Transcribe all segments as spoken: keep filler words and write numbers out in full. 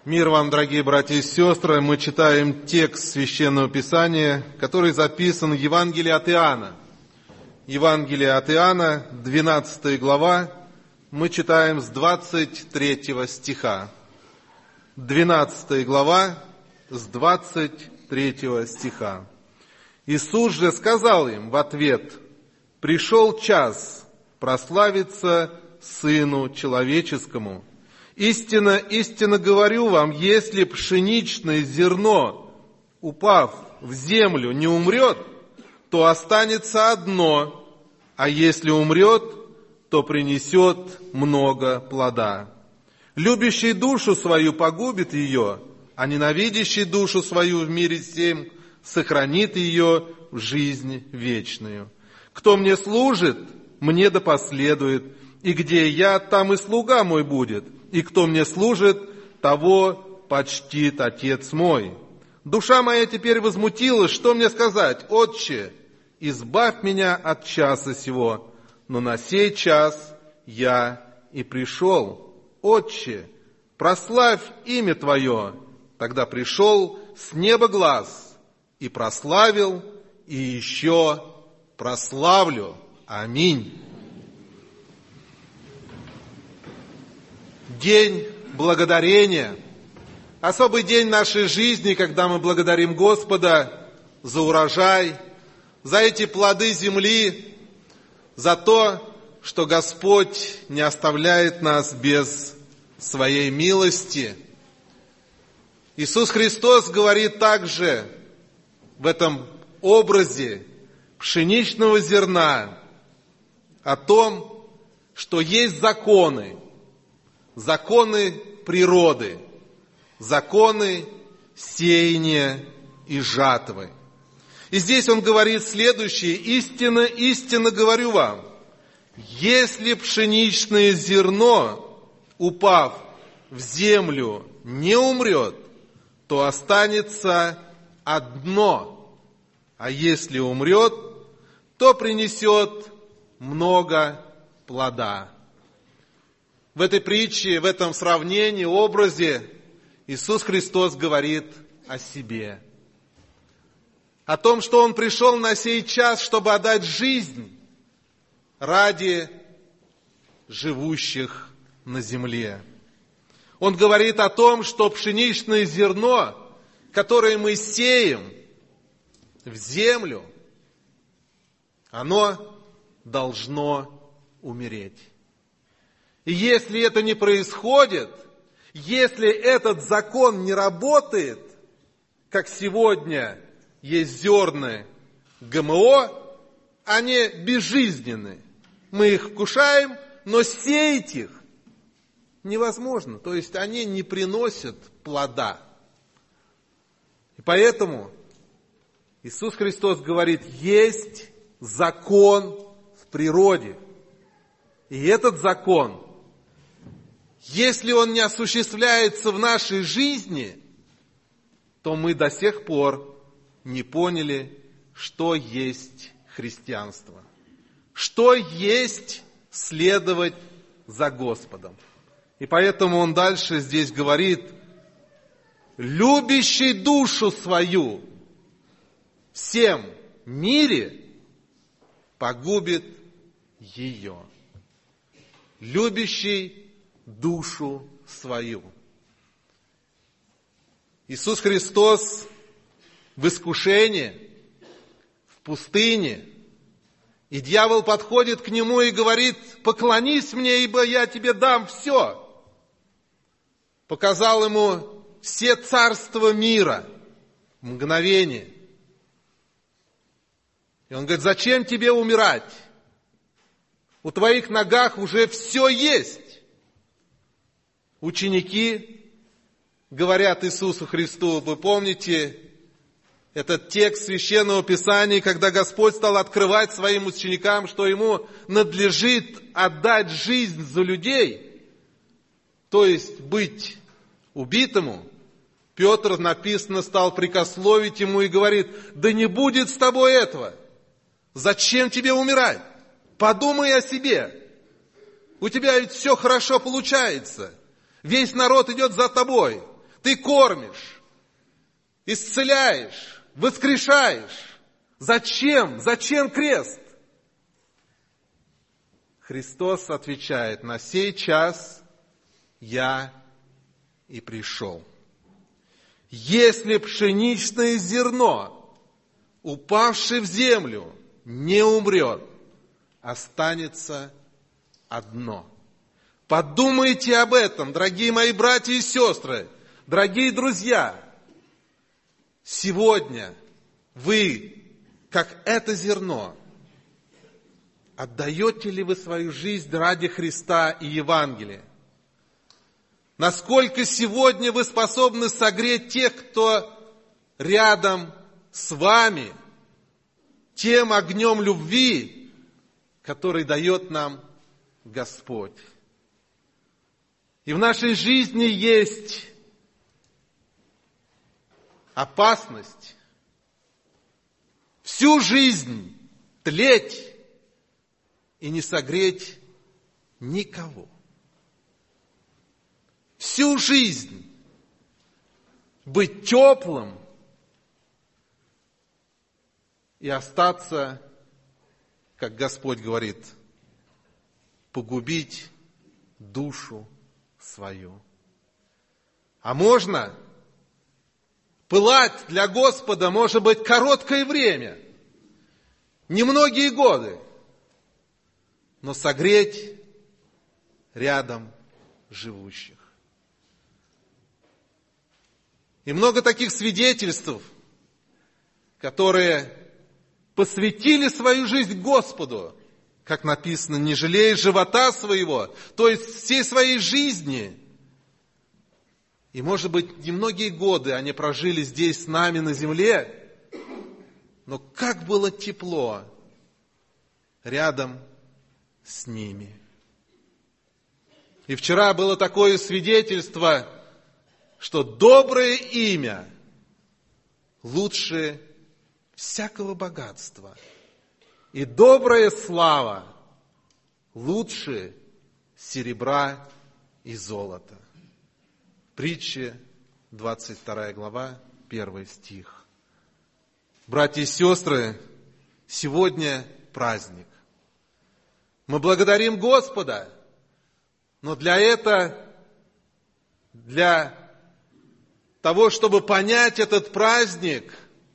Мир вам, дорогие братья и сестры! Мы читаем текст Священного Писания, который записан в Евангелии от Иоанна. Евангелие от Иоанна, двенадцатая глава, мы читаем с двадцать третьего стиха. двенадцатая глава, с двадцать третьего стиха. Иисус же сказал им в ответ: «Пришел час прославиться Сыну Человеческому. Истинно, истинно говорю вам, если пшеничное зерно, упав в землю, не умрет, то останется одно, а если умрет, то принесет много плода. Любящий душу свою погубит ее, а ненавидящий душу свою в мире сем сохранит ее в жизнь вечную. Кто мне служит, мне да последует, и где я, там и слуга мой будет, и кто мне служит, того почтит Отец мой. Душа моя теперь возмутилась, что мне сказать? Отче, избавь меня от часа сего, но на сей час я и пришел. Отче, прославь имя Твое. Тогда пришел с неба глас и прославил, и еще прославлю. Аминь. День благодарения. Особый день нашей жизни, когда мы благодарим Господа за урожай, за эти плоды земли, за то, что Господь не оставляет нас без своей милости. Иисус Христос говорит также в этом образе пшеничного зерна о том, что есть законы, законы природы, законы сеяния и жатвы. И здесь он говорит следующее: «Истинно, истинно говорю вам, если пшеничное зерно, упав в землю, не умрет, то останется одно, а если умрет, то принесет много плода». В этой притче, в этом сравнении, образе Иисус Христос говорит о себе. О том, что Он пришел на сей час, чтобы отдать жизнь ради живущих на земле. Он говорит о том, что пшеничное зерно, которое мы сеем в землю, оно должно умереть. И если это не происходит, если этот закон не работает, как сегодня есть зерна ГМО, они безжизненны. Мы их вкушаем, но сеять их невозможно. То есть они не приносят плода. И поэтому Иисус Христос говорит, есть закон в природе. И этот закон, если он не осуществляется в нашей жизни, то мы до сих пор не поняли, что есть христианство, что есть следовать за Господом. И поэтому он дальше здесь говорит: любящий душу свою всем мире погубит ее. Любящий душу свою. Иисус Христос в искушении, в пустыне, и дьявол подходит к Нему и говорит: поклонись мне, ибо я тебе дам все. Показал Ему все царства мира в мгновение. И Он говорит: зачем тебе умирать? У твоих ногах уже все есть. Ученики говорят Иисусу Христу, вы помните этот текст Священного Писания, когда Господь стал открывать своим ученикам, что Ему надлежит отдать жизнь за людей, то есть быть убитому. Петр, написано, стал прикословить Ему и говорит: да не будет с тобой этого. Зачем тебе умирать? Подумай о себе. У тебя ведь все хорошо получается. Весь народ идет за тобой. Ты Ты кормишь, исцеляешь, воскрешаешь. Зачем? Зачем крест? Христос отвечает: на сей час я и пришел. Если пшеничное зерно, упавшее в землю, не умрет, останется одно. Подумайте об этом, дорогие мои братья и сестры, дорогие друзья. Сегодня вы, как это зерно, отдаете ли вы свою жизнь ради Христа и Евангелия? Насколько сегодня вы способны согреть тех, кто рядом с вами, тем огнем любви, который дает нам Господь? И в нашей жизни есть опасность всю жизнь тлеть и не согреть никого. Всю жизнь быть теплым и остаться, как Господь говорит, погубить душу свою. А можно пылать для Господа, может быть, короткое время, немногие годы, но согреть рядом живущих. И много таких свидетельств, которые посвятили свою жизнь Господу, как написано, не жалея живота своего, то есть всей своей жизни. И, может быть, немногие годы они прожили здесь с нами на земле, но как было тепло рядом с ними. И вчера было такое свидетельство, что доброе имя лучше всякого богатства, и добрая слава лучше серебра и золота. Притча, двадцать вторая глава, первый стих. Братья и сестры, сегодня праздник. Мы благодарим Господа, но для этого, для того, чтобы понять этот праздник,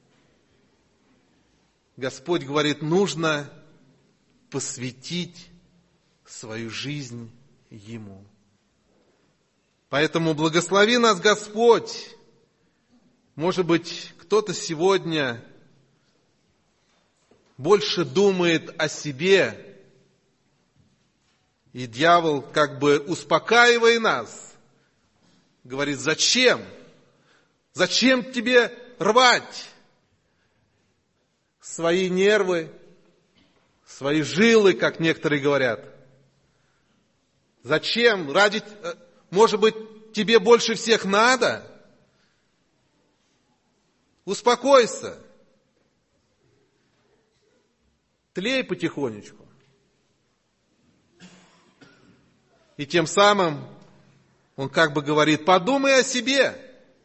Господь говорит, нужно посвятить свою жизнь Ему. Поэтому благослови нас, Господь. Может быть, кто-то сегодня больше думает о себе, и дьявол, как бы успокаивая нас, говорит, зачем? Зачем тебе рвать свои нервы, свои жилы, как некоторые говорят? Зачем? Ради, может быть, тебе больше всех надо? Успокойся. Тлей потихонечку. И тем самым он как бы говорит, подумай о себе.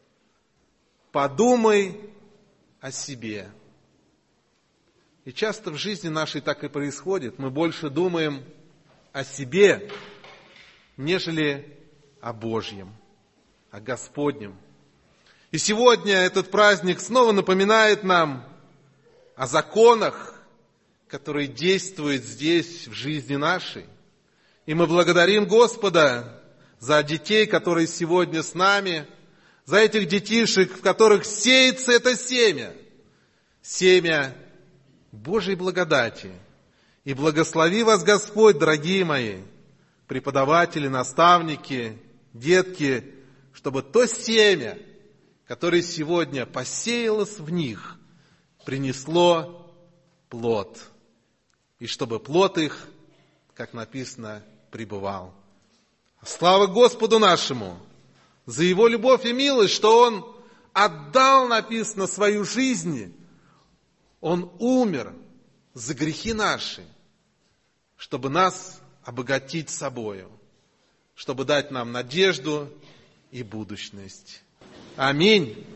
Подумай о себе. И часто в жизни нашей так и происходит. Мы больше думаем о себе, нежели о Божьем, о Господнем. И сегодня этот праздник снова напоминает нам о законах, которые действуют здесь, в жизни нашей. И мы благодарим Господа за детей, которые сегодня с нами, за этих детишек, в которых сеется это семя, семя Божьей благодати. И благослови вас Господь, дорогие мои, преподаватели, наставники, детки, чтобы то семя, которое сегодня посеялось в них, принесло плод. И чтобы плод их, как написано, пребывал. Слава Господу нашему за Его любовь и милость, что Он отдал, написано, свою жизнь. Он умер за грехи наши, чтобы нас обогатить собою, чтобы дать нам надежду и будущность. Аминь.